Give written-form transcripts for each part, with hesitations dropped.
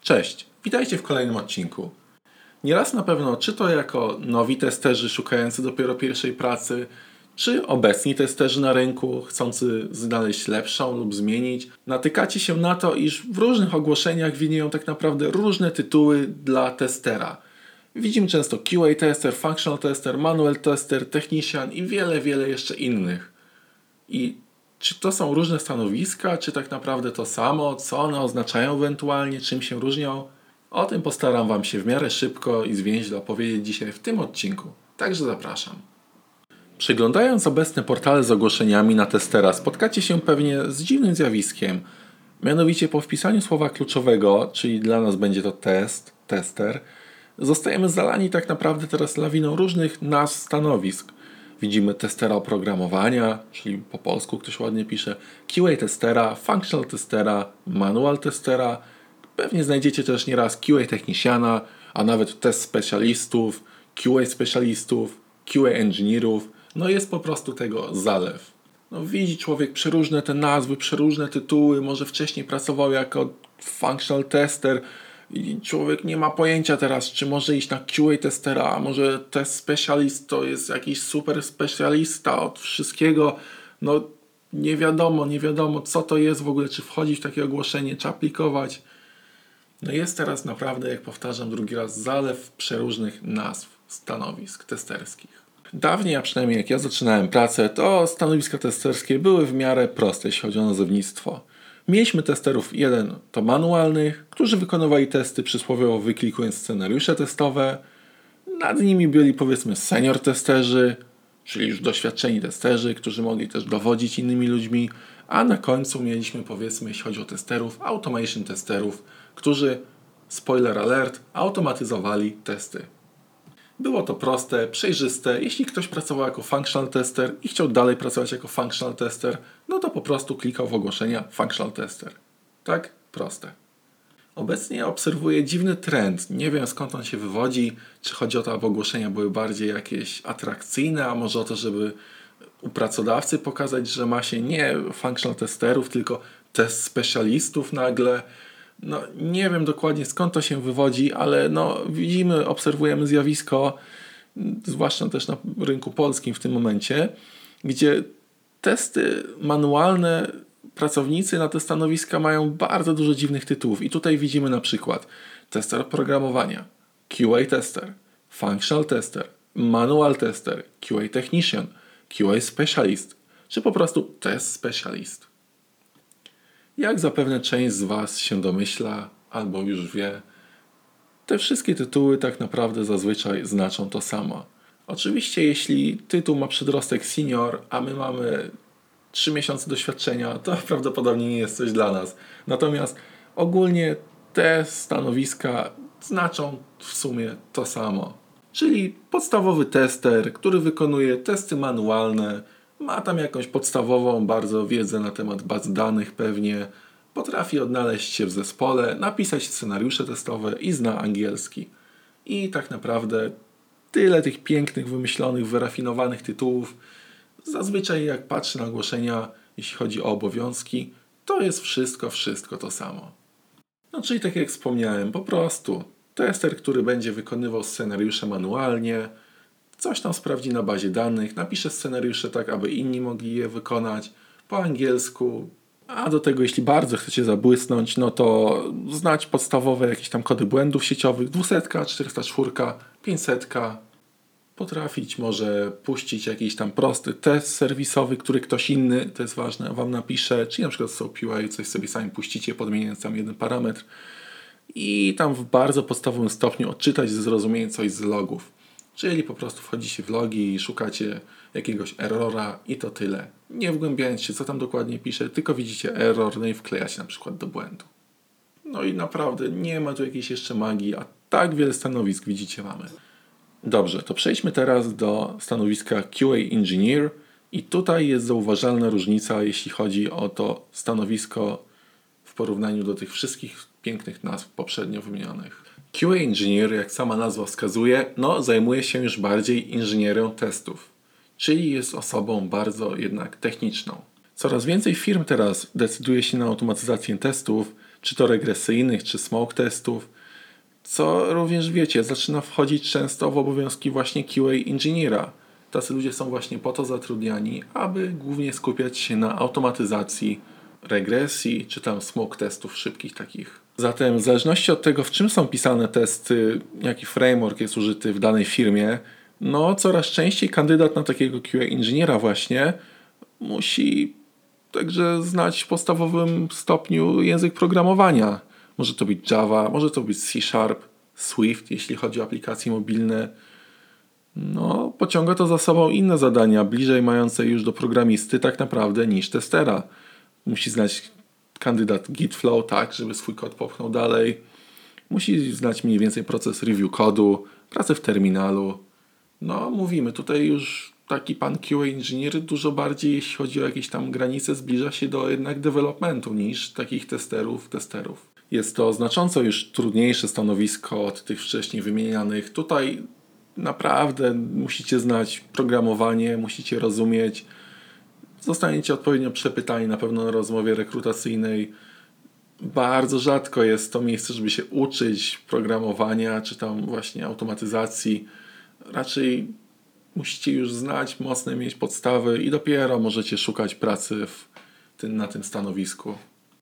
Cześć, witajcie w kolejnym odcinku. Nieraz na pewno, czy to jako nowi testerzy szukający dopiero pierwszej pracy, czy obecni testerzy na rynku chcący znaleźć lepszą lub zmienić, natykacie się na to, iż w różnych ogłoszeniach widnieją tak naprawdę różne tytuły dla testera. Widzimy często QA tester, functional tester, manual tester, technician i wiele jeszcze innych. I czy to są różne stanowiska, czy tak naprawdę to samo, co one oznaczają ewentualnie, czym się różnią? O tym postaram Wam się w miarę szybko i zwięźle opowiedzieć dzisiaj w tym odcinku. Także zapraszam. Przeglądając obecne portale z ogłoszeniami na testera, spotkacie się pewnie z dziwnym zjawiskiem. Mianowicie po wpisaniu słowa kluczowego, czyli dla nas będzie to tester, zostajemy zalani tak naprawdę teraz lawiną różnych nazw stanowisk. Widzimy testera oprogramowania, czyli po polsku ktoś ładnie pisze, QA testera, functional testera, manual testera. Pewnie znajdziecie też nieraz QA techniciana, a nawet test specjalistów, QA specjalistów, QA engineerów. No jest po prostu tego zalew. No widzi człowiek przeróżne te nazwy, przeróżne tytuły, może wcześniej pracował jako functional tester i człowiek nie ma pojęcia teraz, czy może iść na QA testera, a może test specialist to jest jakiś super specjalista od wszystkiego. No nie wiadomo co to jest w ogóle, czy wchodzić w takie ogłoszenie, czy aplikować. No jest teraz naprawdę, jak powtarzam drugi raz, zalew przeróżnych nazw stanowisk testerskich. Dawniej, a przynajmniej jak ja zaczynałem pracę, to stanowiska testerskie były w miarę proste, jeśli chodzi o nazewnictwo. Mieliśmy testerów jeden to manualnych, którzy wykonywali testy przysłowiowo wyklikując scenariusze testowe. Nad nimi byli powiedzmy senior testerzy, czyli już doświadczeni testerzy, którzy mogli też dowodzić innymi ludźmi, a na końcu mieliśmy powiedzmy, jeśli chodzi o testerów, automation testerów, którzy, spoiler alert, automatyzowali testy. Było to proste, przejrzyste. Jeśli ktoś pracował jako functional tester i chciał dalej pracować jako functional tester, no to po prostu klikał w ogłoszenia functional tester. Tak? Proste. Obecnie obserwuję dziwny trend. Nie wiem skąd on się wywodzi. Czy chodzi o to, aby ogłoszenia były bardziej jakieś atrakcyjne, a może o to, żeby u pracodawcy pokazać, że ma się nie functional testerów, tylko test specjalistów nagle. No, nie wiem dokładnie skąd to się wywodzi, ale widzimy, obserwujemy zjawisko, zwłaszcza też na rynku polskim w tym momencie, gdzie testy manualne, pracownicy na te stanowiska mają bardzo dużo dziwnych tytułów. I tutaj widzimy na przykład tester oprogramowania, QA tester, functional tester, manual tester, QA technician, QA specialist, czy po prostu test specialist. Jak zapewne część z Was się domyśla, albo już wie, te wszystkie tytuły tak naprawdę zazwyczaj znaczą to samo. Oczywiście jeśli tytuł ma przedrostek senior, a my mamy 3 miesiące doświadczenia, to prawdopodobnie nie jest coś dla nas. Natomiast ogólnie te stanowiska znaczą w sumie to samo. Czyli podstawowy tester, który wykonuje testy manualne, ma tam jakąś podstawową bardzo wiedzę na temat baz danych pewnie, potrafi odnaleźć się w zespole, napisać scenariusze testowe i zna angielski. I tak naprawdę tyle tych pięknych, wymyślonych, wyrafinowanych tytułów. Zazwyczaj jak patrzę na ogłoszenia, jeśli chodzi o obowiązki, to jest wszystko to samo. No czyli tak jak wspomniałem, po prostu tester, który będzie wykonywał scenariusze manualnie, coś tam sprawdzi na bazie danych, napisze scenariusze tak, aby inni mogli je wykonać po angielsku, a do tego jeśli bardzo chcecie zabłysnąć, no to znać podstawowe jakieś tam kody błędów sieciowych, 200, 404, 500, potrafić może puścić jakiś tam prosty test serwisowy, który ktoś inny, to jest ważne, Wam napisze, czyli na przykład SOAP-UI, coś sobie sami puścicie, podmieniając tam jeden parametr i tam w bardzo podstawowym stopniu odczytać ze zrozumieniem coś z logów. Czyli po prostu wchodzicie w logi i szukacie jakiegoś errora i to tyle. Nie wgłębiając się, co tam dokładnie pisze, tylko widzicie error, no i wklejacie na przykład do błędu. No i naprawdę nie ma tu jakiejś jeszcze magii, a tak wiele stanowisk widzicie mamy. Dobrze, to przejdźmy teraz do stanowiska QA Engineer i tutaj jest zauważalna różnica, jeśli chodzi o to stanowisko w porównaniu do tych wszystkich pięknych nazw poprzednio wymienionych. QA Engineer, jak sama nazwa wskazuje, zajmuje się już bardziej inżynierią testów, czyli jest osobą bardzo jednak techniczną. Coraz więcej firm teraz decyduje się na automatyzację testów, czy to regresyjnych, czy smoke testów, co również wiecie, zaczyna wchodzić często w obowiązki właśnie QA inżyniera. Tacy ludzie są właśnie po to zatrudniani, aby głównie skupiać się na automatyzacji regresji, czy tam smoke testów szybkich takich. Zatem w zależności od tego, w czym są pisane testy, jaki framework jest użyty w danej firmie, no coraz częściej kandydat na takiego QA inżyniera właśnie musi także znać w podstawowym stopniu język programowania. Może to być Java, może to być C#, Swift, jeśli chodzi o aplikacje mobilne. No, pociąga to za sobą inne zadania, bliżej mające już do programisty tak naprawdę niż testera. Musi znać kandydat Git Flow, tak, żeby swój kod popchnął dalej. Musi znać mniej więcej proces review kodu, pracę w terminalu. No, mówimy, tutaj już taki pan QA inżynier dużo bardziej, jeśli chodzi o jakieś tam granice, zbliża się do jednak developmentu niż takich testerów. Jest to znacząco już trudniejsze stanowisko od tych wcześniej wymienianych. Tutaj naprawdę musicie znać programowanie, musicie rozumieć. Zostaniecie odpowiednio przepytani na pewno na rozmowie rekrutacyjnej. Bardzo rzadko jest to miejsce, żeby się uczyć programowania, czy tam właśnie automatyzacji. Raczej musicie już znać, mocne mieć podstawy i dopiero możecie szukać pracy na tym stanowisku.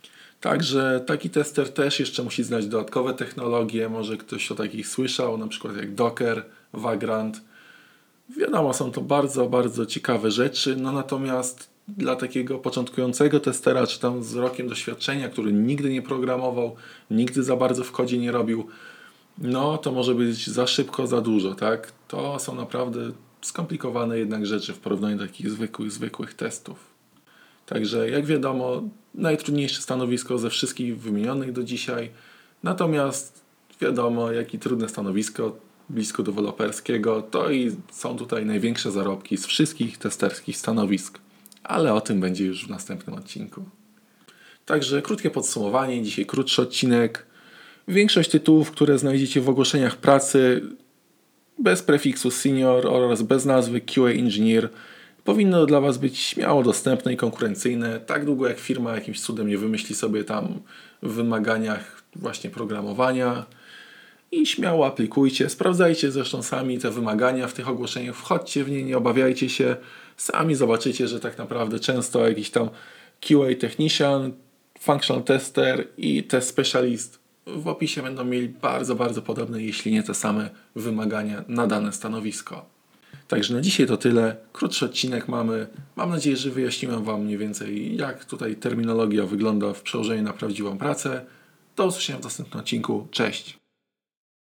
Także taki tester też jeszcze musi znać dodatkowe technologie. Może ktoś o takich słyszał, na przykład jak Docker, Vagrant. Wiadomo, są to bardzo, bardzo ciekawe rzeczy, no natomiast dla takiego początkującego testera, czy tam z rokiem doświadczenia, który nigdy nie programował, nigdy za bardzo w kodzie nie robił, no to może być za szybko, za dużo, tak? To są naprawdę skomplikowane jednak rzeczy w porównaniu do takich zwykłych testów. Także jak wiadomo, najtrudniejsze stanowisko ze wszystkich wymienionych do dzisiaj, natomiast wiadomo, jak i trudne stanowisko blisko deweloperskiego, to i są tutaj największe zarobki z wszystkich testerskich stanowisk. Ale o tym będzie już w następnym odcinku. Także krótkie podsumowanie, dzisiaj krótszy odcinek. Większość tytułów, które znajdziecie w ogłoszeniach pracy bez prefiksu senior oraz bez nazwy QA Engineer powinno dla Was być śmiało dostępne i konkurencyjne, tak długo jak firma jakimś cudem nie wymyśli sobie tam w wymaganiach właśnie programowania. I śmiało aplikujcie, sprawdzajcie zresztą sami te wymagania w tych ogłoszeniach, wchodźcie w nie, nie obawiajcie się, sami zobaczycie, że tak naprawdę często jakiś tam QA Technician, Functional Tester i Test Specialist w opisie będą mieli bardzo, bardzo podobne, jeśli nie te same wymagania na dane stanowisko. Także na dzisiaj to tyle, krótszy odcinek mamy, mam nadzieję, że wyjaśniłem Wam mniej więcej, jak tutaj terminologia wygląda w przełożeniu na prawdziwą pracę. Do usłyszenia w następnym odcinku, cześć!